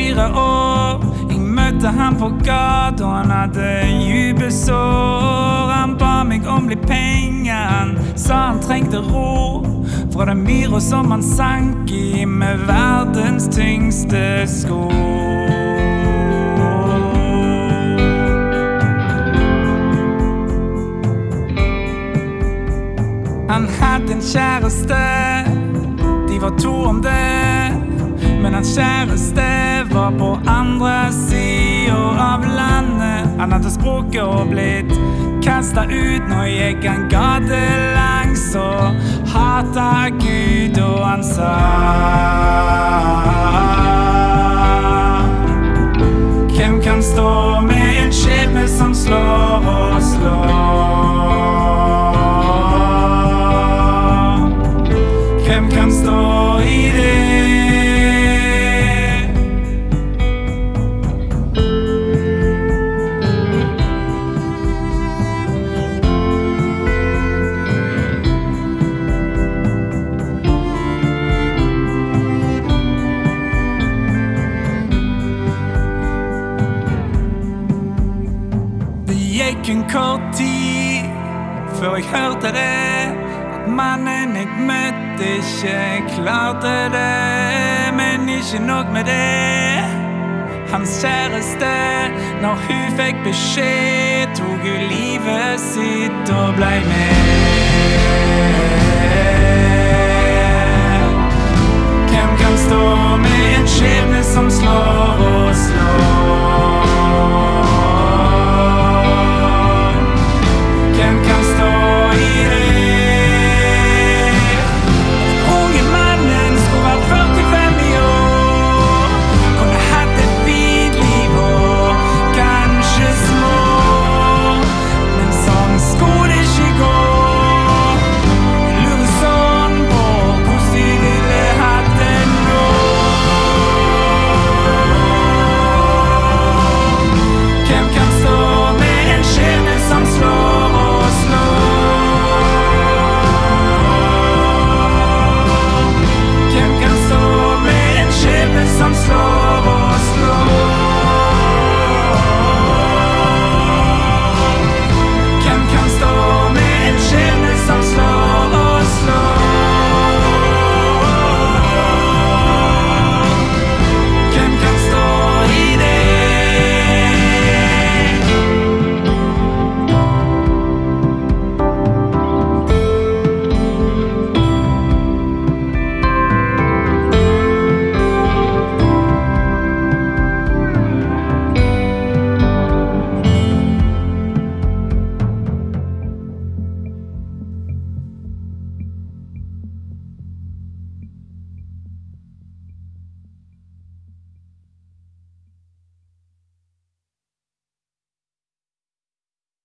4 år. Jeg møtte han på gata, han hadde jubelsår. Han ba meg om litt penger, han sa han trengte ro fra den myra som han sank i med verdens tyngste sko. Han hadde en kjæreste, de var 2 om det. Men hans kjæreste var på andre siden av landet. Han hadde språket og blitt kastet ut. Nå gikk han gatelangs og hatet Gud, og han sa: hvem kan stå med en skjebne som slår og slår? Hvem kan stå i det? Det gikk en kort tid før jeg hørte det, at mannen jeg møtte ikke klarte det. Men ikke nok med det, hans kjæreste, når hun fikk beskjed, tok hun livet sitt og ble med. Hvem kan stå med en skjebne